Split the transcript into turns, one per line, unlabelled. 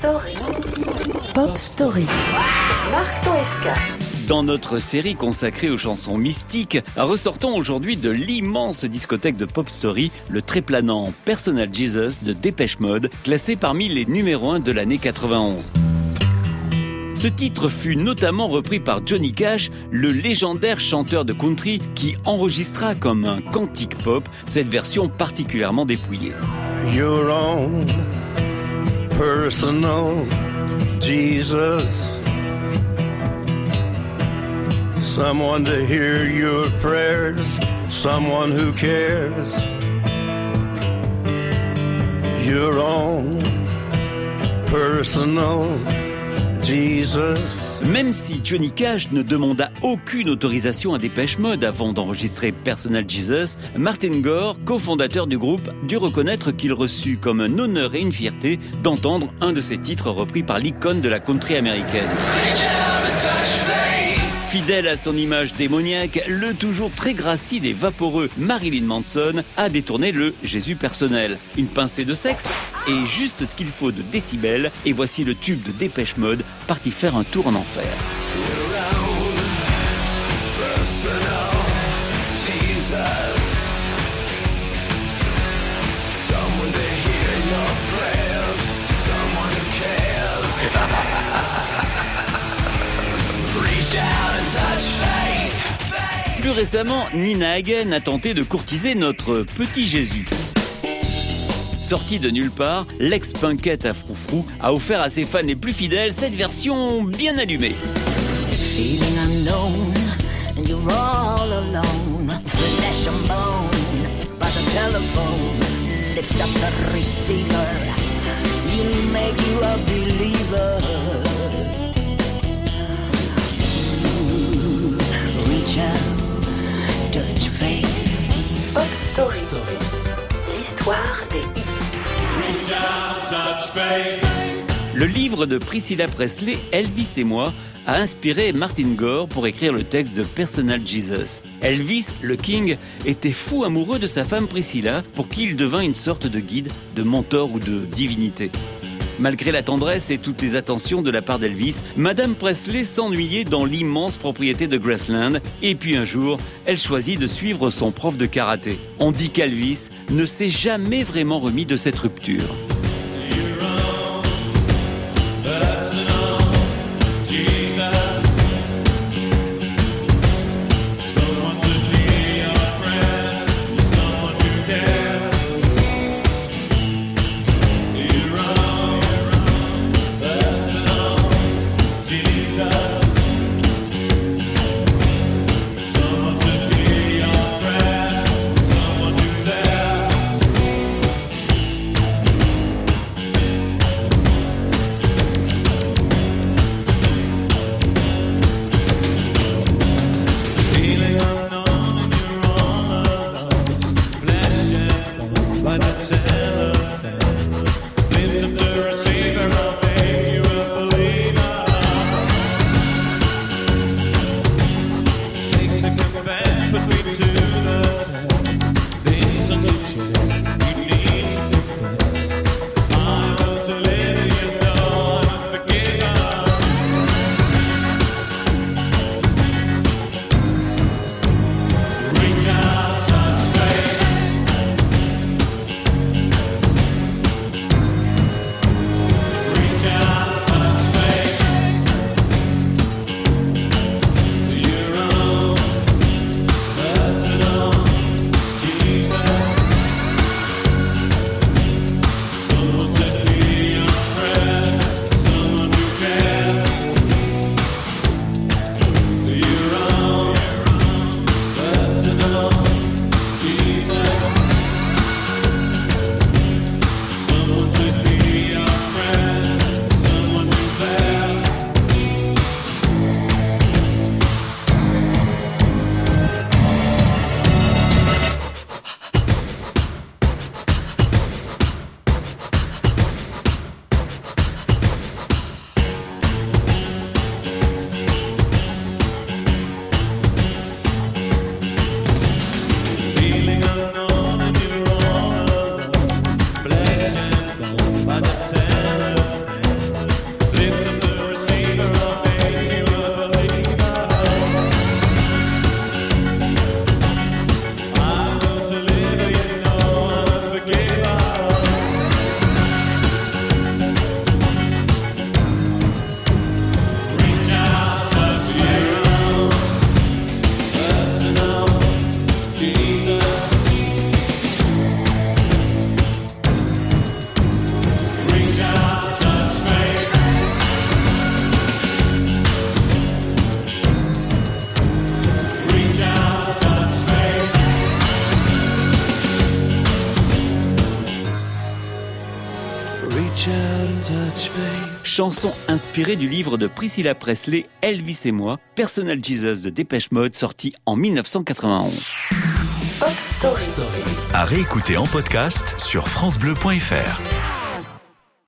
Story. Pop Story. Marc Toesca.
Dans notre série consacrée aux chansons mystiques, ressortons aujourd'hui de l'immense discothèque de Pop Story, le très planant Personal Jesus de Depeche Mode, classé parmi les numéros 1 de l'année 91. Ce titre fut notamment repris par Johnny Cash, le légendaire chanteur de country qui enregistra comme un cantique pop cette version particulièrement dépouillée.
Your own personal Jesus, someone to hear your prayers, someone who cares. Your own personal Jesus.
Même si Johnny Cash ne demanda aucune autorisation à Depeche Mode avant d'enregistrer Personal Jesus, Martin Gore, cofondateur du groupe, dut reconnaître qu'il reçut comme un honneur et une fierté d'entendre un de ses titres repris par l'icône de la country américaine. Fidèle à son image démoniaque, le toujours très gracile et vaporeux Marilyn Manson a détourné le Jésus personnel. Une pincée de sexe et juste ce qu'il faut de décibels, et voici le tube de Depeche Mode parti faire un tour en enfer. Plus récemment, Nina Hagen a tenté de courtiser notre petit Jésus. Sorti de nulle part, l'ex-punkette à froufrou a offert à ses fans les plus fidèles cette version bien allumée.
Feeling unknown, and you're all alone. Flesh and bone, by the telephone. Lift up the receiver, he'll make you a believer. Reach out, touch faith.
Pop Story. L'histoire des hits.
Le livre de Priscilla Presley, Elvis et moi, a inspiré Martin Gore pour écrire le texte de Personal Jesus. Elvis, le King, était fou amoureux de sa femme Priscilla, pour qui il devint une sorte de guide, de mentor ou de divinité. Malgré la tendresse et toutes les attentions de la part d'Elvis, Madame Presley s'ennuyait dans l'immense propriété de Graceland, et puis un jour, elle choisit de suivre son prof de karaté. On dit qu'Elvis ne s'est jamais vraiment remis de cette rupture.
Reach out and touch faith.
Chanson inspirée du livre de Priscilla Presley, Elvis et moi, Personal Jesus de Dépêche Mode, sorti en 1991.
Pop Story.
À réécouter en podcast sur francebleu.fr.